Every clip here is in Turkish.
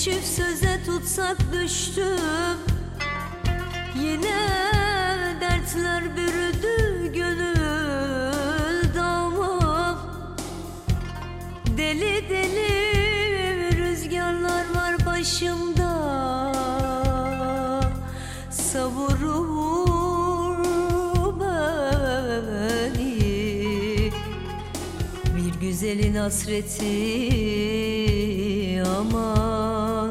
çift söze tutsak düştüm. Yine dertler bürüdü gönül dağımı. Deli deli rüzgarlar var başımda, savurur beni. Bir güzelin hasreti aman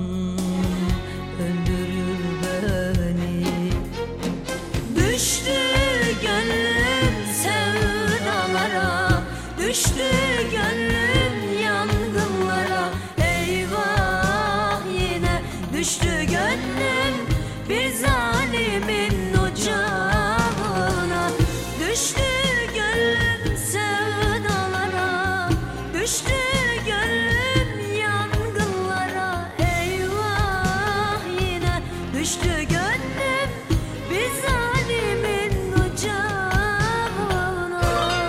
öldürür beni. Düştü gönlüm sevdalara, düştü gönlüm yangınlara. Eyvah yine düştü gönlüm bir zalimin ocağına. Düştü gönlüm sevdalara, düştü gönlüm yangınlara. Eyvah yine düştü gönlüm bir zalimin ocağına.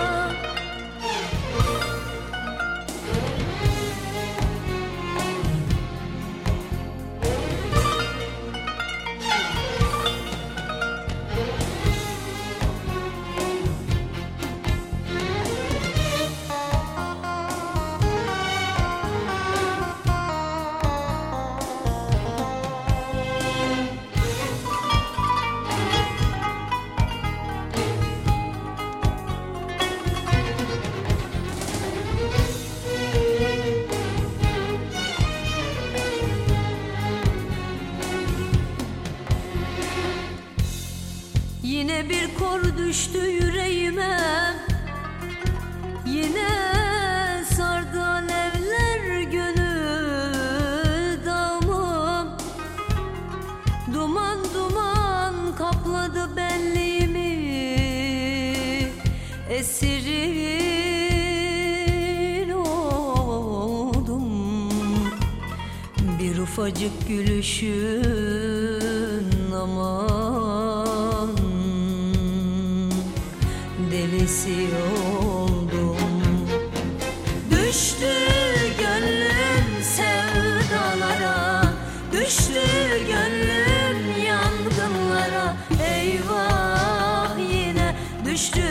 Yine bir kor düştü yüreğime, yine sardı alevler gönül dağımı. Duman duman kapladı benliğimi, esirin oldum. Bir ufacık gülüşün aman delisi oldum. Düştü gönlüm sevdalara, düştü gönlüm yangınlara. Eyvah yine düştü